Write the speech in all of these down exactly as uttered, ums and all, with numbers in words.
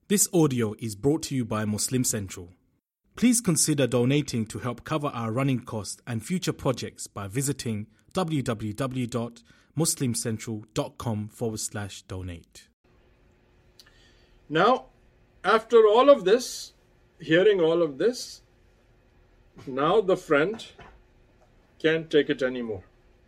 This audio is brought to you by Muslim Central. Please consider donating to help cover our running costs and future projects by visiting www.muslimcentral.com forward slash donate. Now, after all of this, hearing all of this, now the friend can't take it anymore.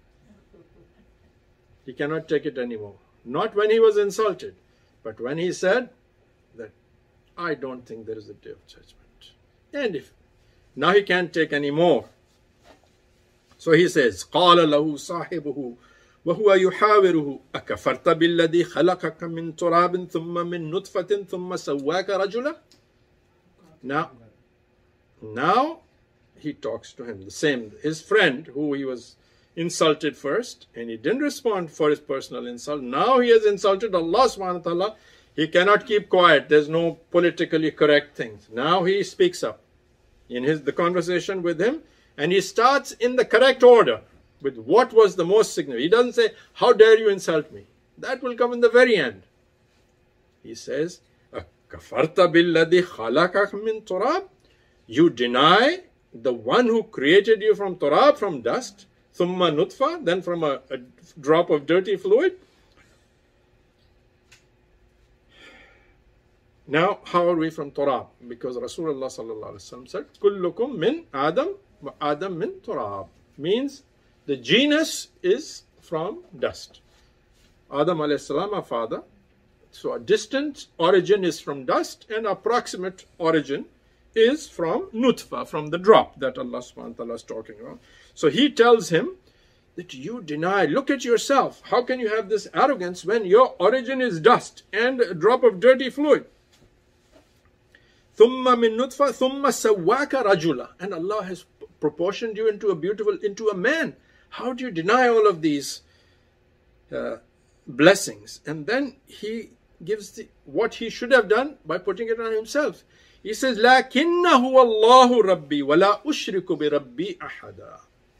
He cannot take it anymore. Not when he was insulted, but when he said that, I don't think there is a day of judgment. And if now he can't take any more. So he says, قَالَ لَهُ صَاحِبُهُ وَهُوَ يُحَاوِرُهُ أَكَفَرْتَ بِالَّذِي خَلَقَكَ مِنْ تُرَابٍ ثُمَّ مِنْ نُطْفَةٍ ثُمَّ سَوَّاكَ رَجُلًا. Now, now he talks to him, the same, his friend who he was insulted first, and he didn't respond for his personal insult. Now he has insulted Allah subhanahu wa ta'ala. He cannot keep quiet. There's no politically correct things. Now he speaks up in his the conversation with him, and he starts in the correct order with what was the most significant. He doesn't say, how dare you insult me? That will come in the very end. He says, Kafarta billadhi khalaqak min turab. You deny the one who created you from turab, from dust, thumma nutfa, then from a, a drop of dirty fluid. Now, how are we from turab? Because Rasulullah sallallahu alaihi wasallam said, Kullukum min Adam wa Adam min turab. Means the genus is from dust. Adam alayhi salam, our father. So a distant origin is from dust, and approximate origin is from nutfa, from the drop that Allah subhanahu wa ta'ala is talking about. So he tells him that you deny, look at yourself. How can you have this arrogance when your origin is dust and a drop of dirty fluid? ثُمَّ مِن نُطْفَةٍ ثُمَّ سَوَّاكَ رَجُلًا. And Allah has proportioned you into a beautiful, into a man. How do you deny all of these uh, blessings? And then he gives the, what he should have done by putting it on himself. He says, لَكِنَّ هُوَ اللَّهُ رَبِّي وَلَا أُشْرِكُ بِرَبِّي أَحَدًا.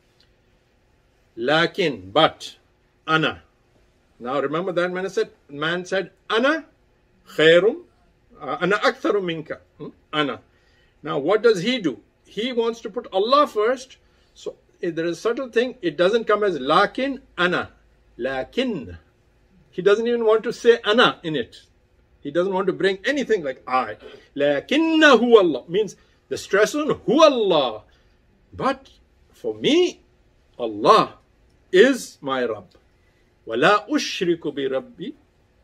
Lakin, but, ana. Now remember that man said, man said, ana khairum, uh, ana aktharu minka. Hmm? Ana. Now what does he do? He wants to put Allah first. So if there is a subtle thing, it doesn't come as lakin, ana. Lakin. He doesn't even want to say ana in it. He doesn't want to bring anything like I. Lakinna hu Allah. Means the stress on hu Allah. But for me, Allah is my Rabb. وَلَا أُشْرِكُ بِرَبِّي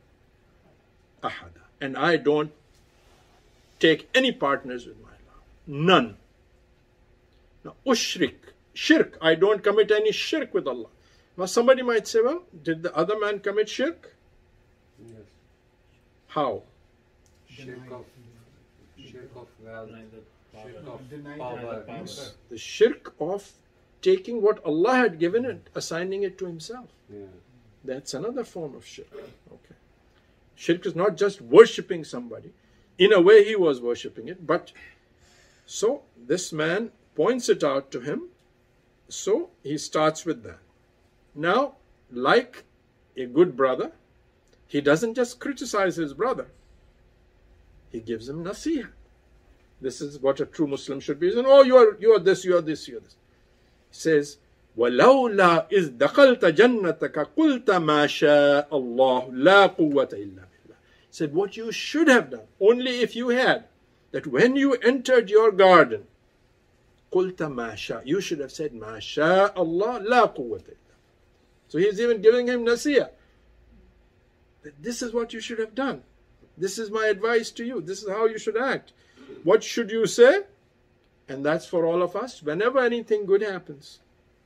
أَحَدًا. And I don't take any partners with my Lord. None. Now, ushrik, shirk. I don't commit any shirk with Allah. Now somebody might say, well, did the other man commit shirk? Yes. How? Shirk of, shirk of wealth, shirk of Denying power. power. The shirk of taking what Allah had given it, assigning it to himself. Yeah. That's another form of shirk. Okay. Shirk is not just worshipping somebody. In a way, he was worshipping it. But so this man points it out to him. So he starts with that. Now, like a good brother, he doesn't just criticize his brother. He gives him nasihah. This is what a true Muslim should be. Oh, you are, you are this, you are this, you are this. He says, وَلَوْلَا إِذْ دَخَلْتَ جَنَّتَكَ قُلْتَ مَا شَاءَ اللَّهُ لَا قُوَّةَ إِلَّا بِاللَّهِ. He said, what you should have done, only if you had, that when you entered your garden, قُلْتَ مَا شَاءَ, you should have said, مَا شَاءَ اللَّهُ لَا قُوَّةَ إِلَّا. So he's even giving him nasiyah. That this is what you should have done. This is my advice to you. This is how you should act. What should you say? And that's for all of us. Whenever anything good happens,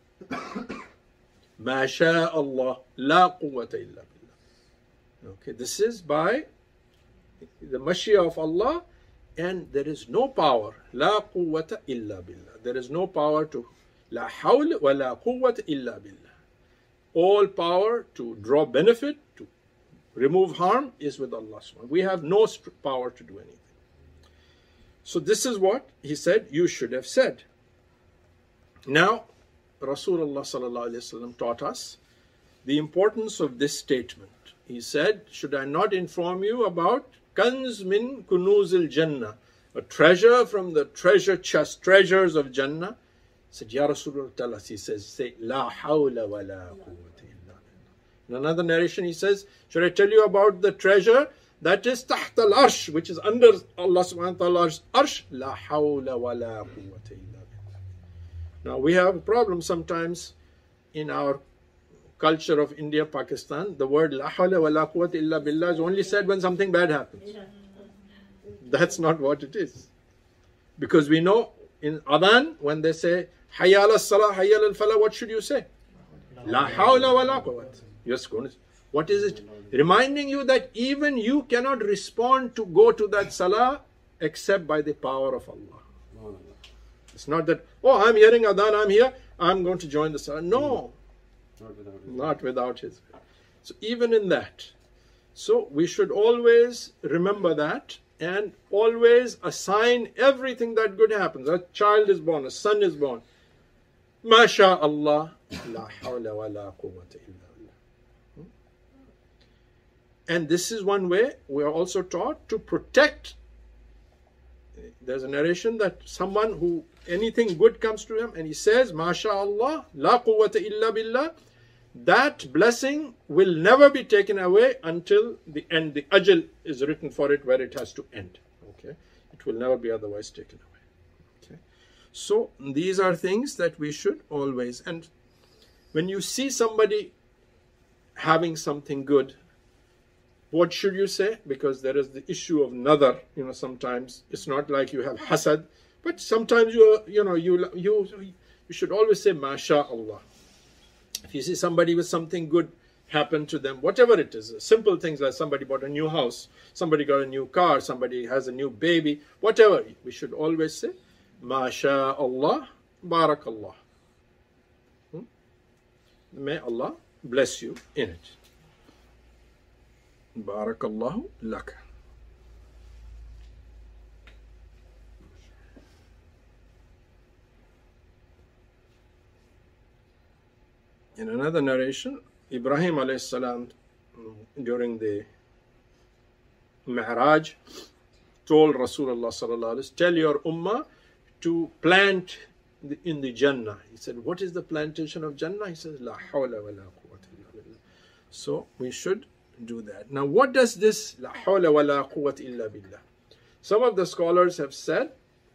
مَا شَاءَ اللَّهُ لَا قُوَّةَ إِلَّا بِاللَّهِ. Okay, this is by the mashiyah of Allah, and there is no power. لَا قُوَّةَ إِلَّا بِاللَّهِ. There is no power to لَا حَوْلَ وَلَا قُوَّةَ إِلَّا بِاللَّهِ. All power to draw benefit, to remove harm, is with Allah. We have no power to do anything. So this is what he said you should have said. Now, Rasulullah sallallahu alaihi wasallam taught us the importance of this statement. He said, should I not inform you about Kanz min kunuzil Jannah, a treasure from the treasure chest, treasures of Jannah. He said, Ya Rasulullah, tell us. He says, say, La hawla wa la quwwata illa billah. In another narration, he says, should I tell you about the treasure that is taht al-arsh, which is under Allah subhanahu wa ta'ala's arsh? La hawla wa la quwwata illa billah. Now, we have a problem sometimes in our culture of India, Pakistan. The word La hawla wa la quwwata illa billah is only said when something bad happens. That's not what it is. Because we know in Adhan, when they say Hayya ala salah, Hayya ala falah, what should you say? La hawla wa la quwwata. Yes, what is it? Reminding you that even you cannot respond to go to that salah except by the power of Allah. It's not that, oh, I'm hearing Adhan, I'm here, I'm going to join the salah. No, Not without not without His will. So even in that, so we should always remember that and always assign everything that good happens. A child is born, a son is born. MashaAllah, la hawla wa la quwwata illa billah. And this is one way we are also taught to protect. There's a narration that someone who anything good comes to him and he says, MashaAllah, la quwwata illa billah, that blessing will never be taken away until the end. The ajal is written for it where it has to end. Okay, it will never be otherwise taken away. Okay, so these are things that we should always. And when you see somebody having something good, what should you say? Because there is the issue of nadar. You know, sometimes it's not like you have hasad, but sometimes you you know you you you should always say MashaAllah. If you see somebody with something good happen to them, whatever it is, simple things like somebody bought a new house, somebody got a new car, somebody has a new baby, whatever, we should always say, MashaAllah, Barakallah. Hmm? May Allah bless you in it. Barakallahu laka. In another narration, Ibrahim alayhi salam, during the Mi'raj, told Rasulullah sallallahu alaihi wasallam, tell your ummah to plant in the Jannah. He said, what is the plantation of Jannah? He says, La hawla wa la quwwata illa billah. So we should do that. Now, what does this La hawla wa la quwwata illa billah? Some of the scholars have said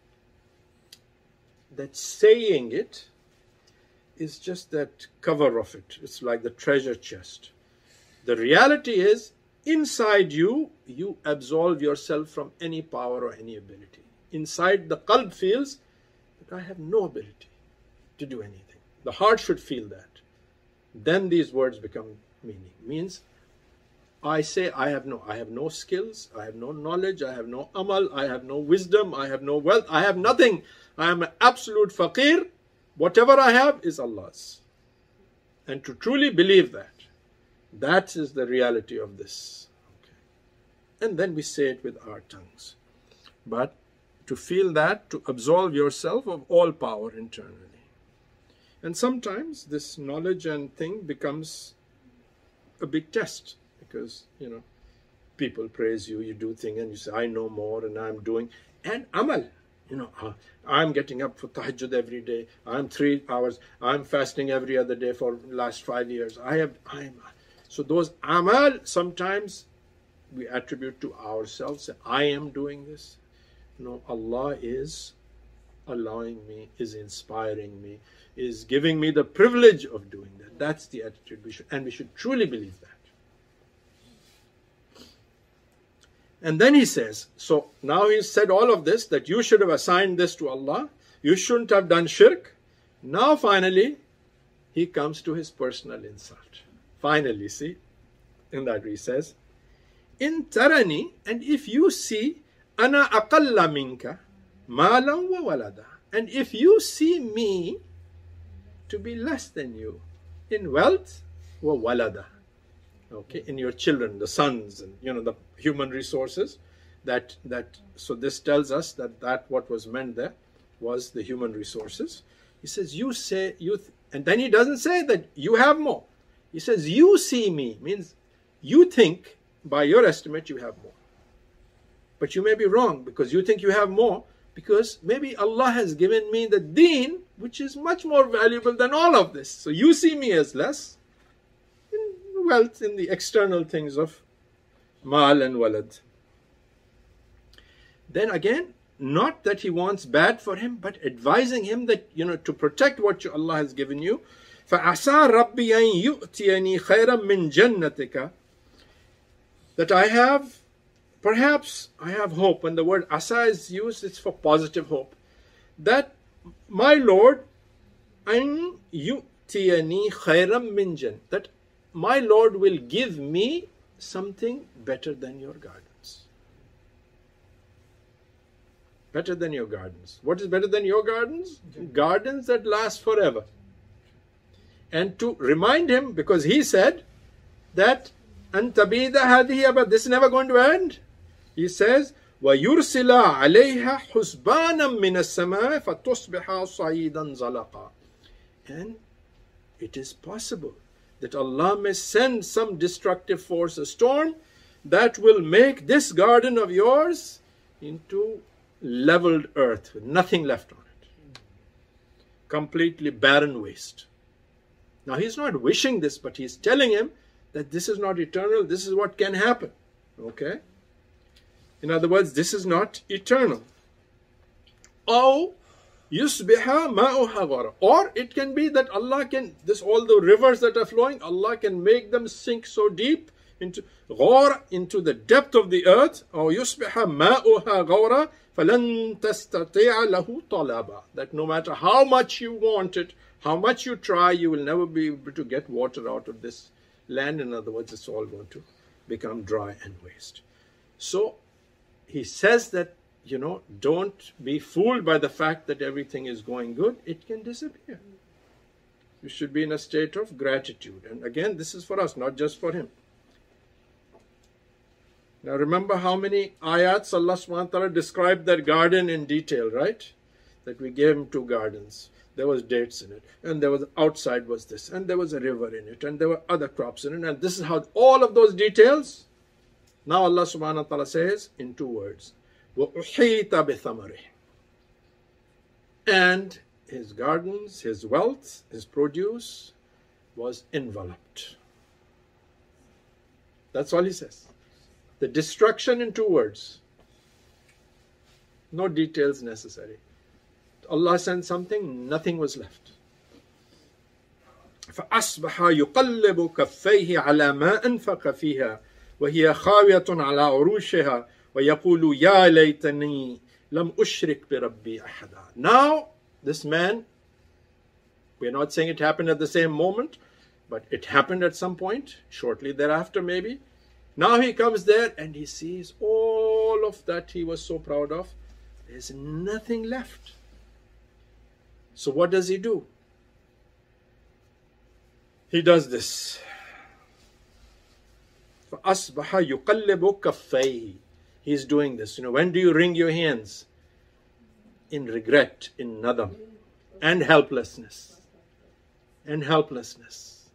that saying it is just that cover of it. It's like the treasure chest. The reality is, inside you, you absolve yourself from any power or any ability. Inside, the qalb feels that I have no ability to do anything. The heart should feel that. Then these words become meaning. Means, I say I have no, I have no skills, I have no knowledge, I have no amal, I have no wisdom, I have no wealth, I have nothing. I am an absolute faqir. Whatever I have is Allah's. And to truly believe that, that is the reality of this. Okay. And then we say it with our tongues. But to feel that, to absolve yourself of all power internally. And sometimes this knowledge and thing becomes a big test. Because, you know, people praise you, you do things and you say, I know more and I'm doing. And amal. You know, uh, I'm getting up for tahajjud every day. I'm three hours. I'm fasting every other day for last five years. I have, I'm. So those amal, sometimes we attribute to ourselves. Say, I am doing this. No, Allah is allowing me, is inspiring me, is giving me the privilege of doing that. That's the attitude we should, and we should truly believe that. And then he says, so now he's said all of this, that you should have assigned this to Allah. You shouldn't have done shirk. Now finally, he comes to his personal insult. Finally, see, in that he says, In tarani, and if you see, ana aqalla minka, malan wa walada. And if you see me to be less than you in wealth, wa walada. Okay, in your children, the sons, and you know the human resources. That that so this tells us that that what was meant there was the human resources. He says, you say you, th and then he doesn't say that you have more. He says, you see me, means you think by your estimate you have more. But you may be wrong because you think you have more, because maybe Allah has given me the deen, which is much more valuable than all of this. So you see me as less in wealth, in the external things of mal and walad. Then again, not that he wants bad for him, but advising him that, you know, to protect what you, Allah has given you. فَعَسَىٰ رَبِّي أَن يُؤْتِيَنِي خَيْرًا مِّن جَنَّتِكَ. That I have, perhaps I have hope. When the word asa is used, it's for positive hope. That my Lord, أَن يُؤْتِيَنِي خَيْرًا مِّن جَنَّتِكَ. That my Lord will give me something better than your gardens. Better than your gardens. What is better than your gardens? Gardens that last forever. And to remind him, because he said that أَن تَبِيدَ هَذِهِ أَبَدًا, this is never going to end. He says, وَيُرْسِلَ عَلَيْهَا حُسْبَانًا مِّنَ السَّمَاءِ فَتُصْبِحَ صَعِيدًا زَلَقًا. And it is possible that Allah may send some destructive force, a storm, that will make this garden of yours into leveled earth with nothing left on it. Completely barren waste. Now he's not wishing this, but he's telling him that this is not eternal, this is what can happen. Okay? In other words, this is not eternal. أو يصبح ماؤها غورا. Or it can be that Allah can, this all the rivers that are flowing, Allah can make them sink so deep into غور, into the depth of the earth. أو يصبح ماؤها غورا فلن تستطيع له طلبا. That no matter how much you want it, how much you try, you will never be able to get water out of this land. In other words, it's all going to become dry and waste. So he says that, you know, don't be fooled by the fact that everything is going good. It can disappear. You should be in a state of gratitude. And again, this is for us, not just for him. Now remember how many ayats Allah subhanahu wa ta'ala described that garden in detail, right? That we gave him two gardens. There was dates in it, and there was outside was this, and there was a river in it, and there were other crops in it, and this is how all of those details. Now Allah subhanahu wa ta'ala says in two words, وَأُحِيطَ بِثَمَرِهِ. And his gardens, his wealth, his produce was enveloped. That's all he says. The destruction in two words. No details necessary. Allah sent something, nothing was left. فَأَصْبَحَ يُقَلِّبُ كَفَّيْهِ عَلَى مَا أَنْفَقَ فِيهَا وَهِيَ خَاوِيَةٌ عَلَى عُرُوشِهَا وَيَقُولُ يَا لَيْتَنِي لَمْ أُشْرِكْ بِرَبِّي أَحَدًا. Now, this man, we're not saying it happened at the same moment, but it happened at some point, shortly thereafter maybe. Now he comes there and he sees all of that he was so proud of. There's nothing left. So what does he do? He does this. فَأَصْبَحَ يُقَلِّبُ كَفَّيْهِ. He's doing this. You know, when do you wring your hands? In regret, in nadam, and helplessness. And helplessness.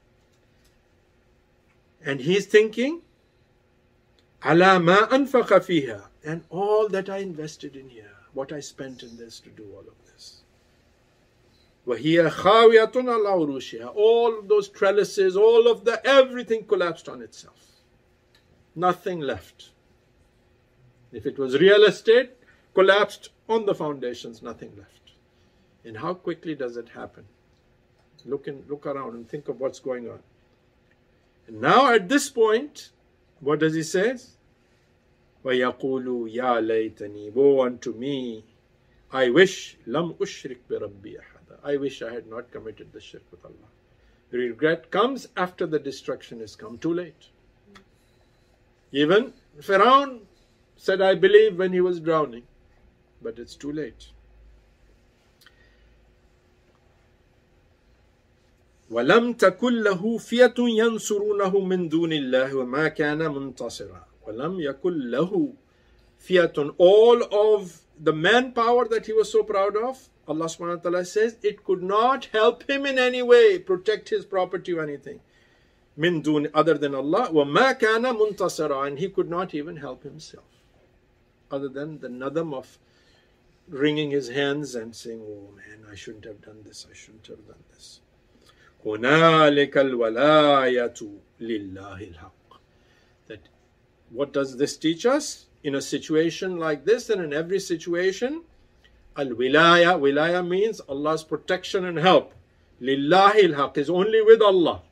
And he's thinking, عَلَى مَا أَنْفَقَ فِيهَا. And all that I invested in here, what I spent in this to do all of this. وَهِيَ خَاوِيَةٌ عَلَى عُرُوشِهَا. All of those trellises, all of the, everything collapsed on itself. Nothing left. If it was real estate, collapsed on the foundations, nothing left. And how quickly does it happen? Look in, look around and think of what's going on. And now at this point, what does he say? وَيَقُولُ يَا لَيْتَنِي. Woe unto me. I wish لَمْ أُشْرِكْ بِرَبِّي أَحَدًا. I wish I had not committed the shirk with Allah. The regret comes after the destruction has come. Too late. Even Pharaoh said, I believe, when he was drowning. But it's too late. وَلَمْ تَكُنْ لَهُ فِيَةٌ يَنْصُرُونَهُ مِنْ دُونِ اللَّهِ وَمَا كَانَ مُنْتَصِرًا. وَلَمْ يَكُنْ لَهُ فِيَةٌ. All of the manpower that he was so proud of, Allah subhanahu wa ta'ala says, it could not help him in any way, protect his property or anything. Min dun, other than Allah. وَمَا كَانَ مُنْتَصِرًا. And he could not even help himself. other than the nadam of wringing his hands and saying, oh man, I shouldn't have done this, I shouldn't have done this. هُنَالِكَ الْوَلَايَةُ لِلَّهِ الْحَقِّ. That, what does this teach us? In a situation like this and in every situation, al-wilaya, wilaya means Allah's protection and help. Lillahi al-haq is only with Allah.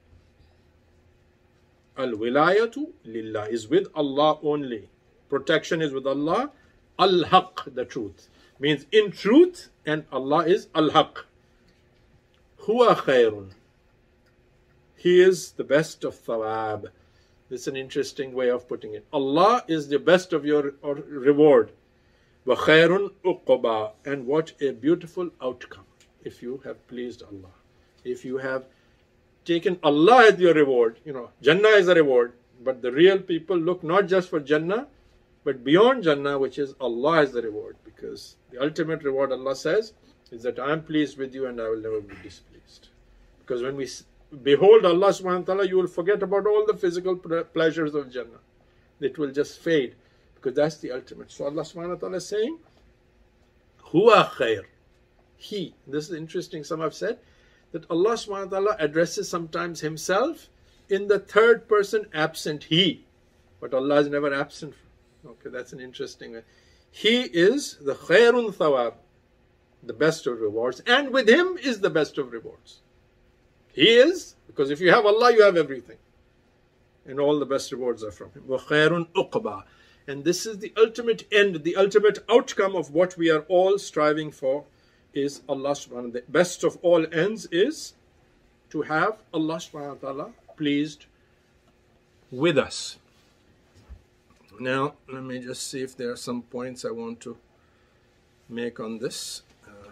Al-wilayatu lillah is with Allah only. Protection is with Allah. Al-haq, the truth. Means in truth, and Allah is al-haq. Huwa khayrun. He is the best of thawab. This is an interesting way of putting it. Allah is the best of your reward. Wa khayrun uqba. And what a beautiful outcome if you have pleased Allah. If you have taken Allah as your reward. You know, Jannah is a reward. But the real people look not just for Jannah, but beyond Jannah, which is Allah as the reward. Because the ultimate reward, Allah says, is that I am pleased with you and I will never be displeased. Because when we behold Allah subhanahu wa ta'ala, you will forget about all the physical pleasures of Jannah. It will just fade. Because that's the ultimate. So Allah subhanahu wa ta'ala is saying, Huwa khair. He. This is interesting. Some have said that Allah subhanahu wa ta'ala addresses sometimes himself in the third person absent he. But Allah is never absent. Okay, that's an interesting way. He is the khairun thawab, the best of rewards. And with him is the best of rewards. He is, because if you have Allah, you have everything. And all the best rewards are from him. وَخَيْرٌ أُقْبَى. And this is the ultimate end, the ultimate outcome of what we are all striving for is Allah subhanahu wa ta'ala. The best of all ends is to have Allah subhanahu wa ta'ala pleased with us. Now, let me just see if there are some points I want to make on this. Uh,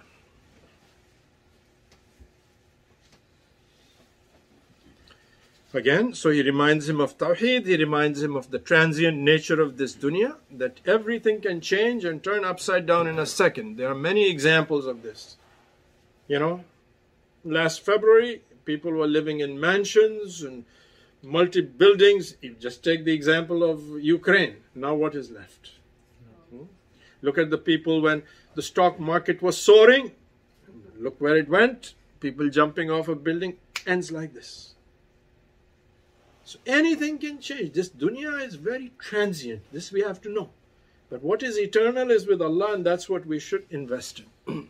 again, so he reminds him of Tawheed, he reminds him of the transient nature of this dunya, that everything can change and turn upside down in a second. There are many examples of this. You know, last February, people were living in mansions and multi-buildings. You just take the example of Ukraine. Now what is left? Hmm? Look at the people when the stock market was soaring. Look where it went. People jumping off a building. Ends like this. So anything can change. This dunya is very transient. This we have to know. But what is eternal is with Allah, and that's what we should invest in.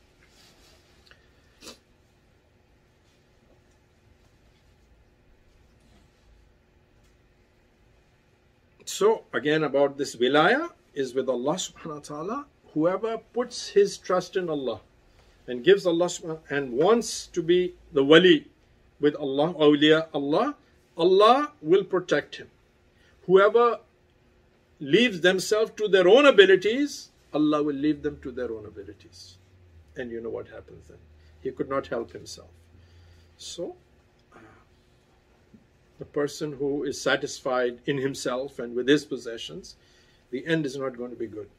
So, again, about this wilaya is with Allah subhanahu wa ta'ala. Whoever puts his trust in Allah and gives Allah subhanahu and wants to be the wali with Allah, awliya Allah, Allah will protect him. Whoever leaves themselves to their own abilities, Allah will leave them to their own abilities. And you know what happens then. He could not help himself. So, the person who is satisfied in himself and with his possessions, the end is not going to be good.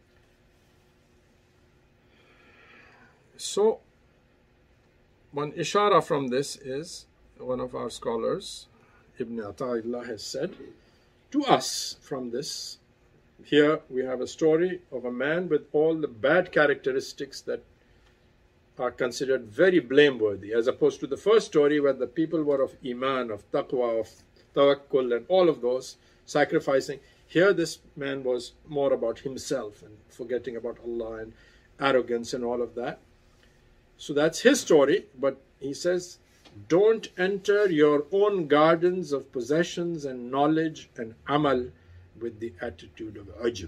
So, one ishara from this is, one of our scholars, Ibn Ata'illah, has said to us from this, here we have a story of a man with all the bad characteristics that are considered very blameworthy, as opposed to the first story where the people were of iman, of taqwa, of tawakkul, and all of those, sacrificing. Here this man was more about himself and forgetting about Allah and arrogance and all of that. So that's his story, but he says, don't enter your own gardens of possessions and knowledge and amal with the attitude of ujb.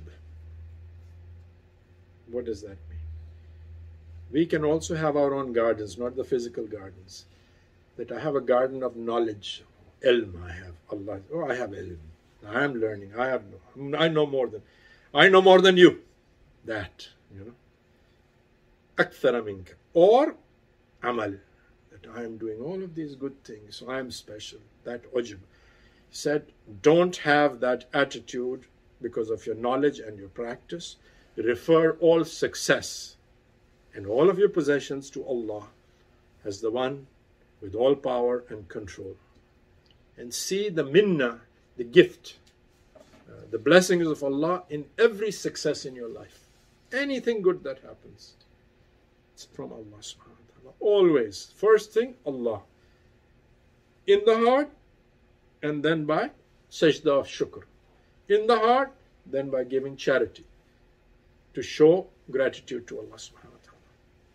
What does that mean? We can also have our own gardens, not the physical gardens. That I have a garden of knowledge, ilm I have, Allah. Oh, I have ilm. I am learning. I have no, I know more than, I know more than you. That, you know. Akthara minka. Or amal. That I am doing all of these good things, so I am special. That ujb. He said, don't have that attitude because of your knowledge and your practice. Refer all success and all of your possessions to Allah as the one with all power and control. And see the minnah, the gift. Uh, the blessings of Allah in every success in your life. Anything good that happens, it's from Allah subhanahu wa ta'ala. Always. First thing, Allah. In the heart, and then by sajda of shukr. In the heart, then by giving charity, to show gratitude to Allah subhanahu wa ta'ala.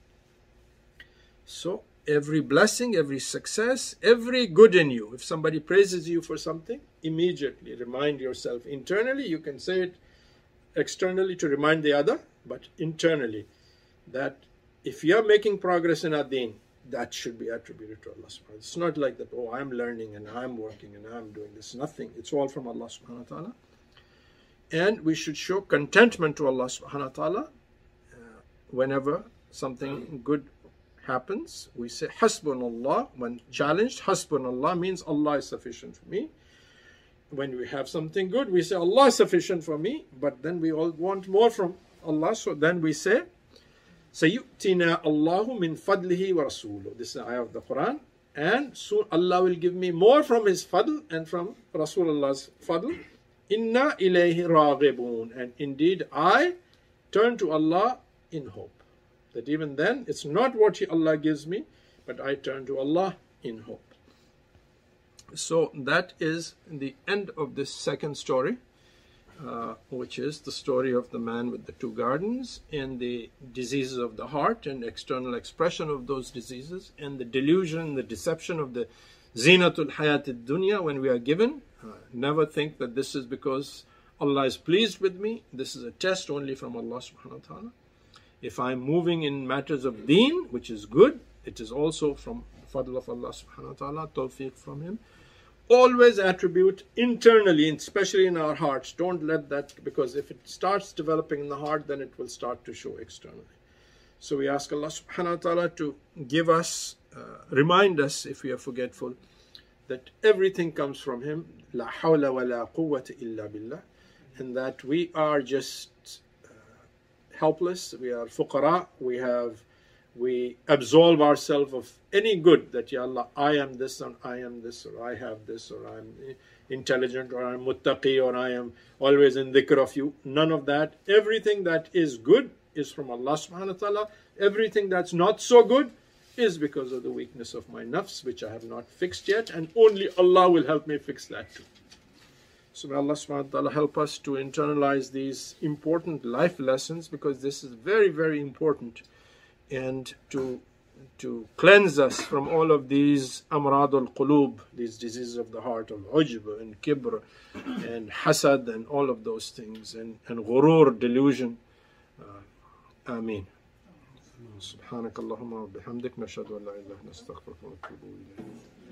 So, every blessing, every success, every good in you, if somebody praises you for something, immediately remind yourself internally. You can say it externally to remind the other, but internally, that if you are making progress in our deen, that should be attributed to Allah subhanahu wa ta'ala. It's not like that, oh, I'm learning and I'm working and I'm doing this. Nothing. It's all from Allah subhanahu wa ta'ala. And we should show contentment to Allah subhanahu wa ta'ala uh, whenever something good happens. We say Hasbunallah. When challenged, Hasbunallah means Allah is sufficient for me. When we have something good, we say Allah is sufficient for me, but then we all want more from Allah. So then we say Sayyu'tina Allahu min fadlihi wa rasuluh. This is the ayah of the Quran. And soon Allah will give me more from His fadl and from Rasulullah's fadl. Inna ilayhi raghibun. And indeed I turn to Allah in hope. That even then, it's not what Allah gives me, but I turn to Allah in hope. So that is the end of this second story, uh, which is the story of the man with the two gardens and the diseases of the heart and external expression of those diseases and the delusion, the deception of the zinatul hayatid dunya when we are given. Uh, never think that this is because Allah is pleased with me. This is a test only from Allah subhanahu wa ta'ala. If I'm moving in matters of deen, which is good, it is also from the fadl of Allah subhanahu wa ta'ala, tawfiq from Him. Always attribute internally, especially in our hearts. Don't let that, because if it starts developing in the heart, then it will start to show externally. So we ask Allah subhanahu wa ta'ala to give us, uh, remind us if we are forgetful, that everything comes from Him, la hawla wa la quwwata illa billah, and that we are just uh, helpless, we are fuqara, we have, we absolve ourselves of any good that, Ya Allah, I am this and I am this, or I have this, or I'm intelligent, or I'm muttaqi, or I am always in dhikr of You. None of that. Everything that is good is from Allah subhanahu wa ta'ala. Everything that's not so good is because of the weakness of my nafs, which I have not fixed yet, and only Allah will help me fix that too. So may Allah subhanahu wa ta'ala help us to internalize these important life lessons, because this is very, very important, and to to cleanse us from all of these amrad al-qulub, these diseases of the heart, of ujb and kibr and hasad and all of those things, and, and ghurur, delusion. Uh, Ameen. سبحانك اللهم وبحمدك نشهد أن لا إله إلا أنت نستغفرك ونتوب إليك.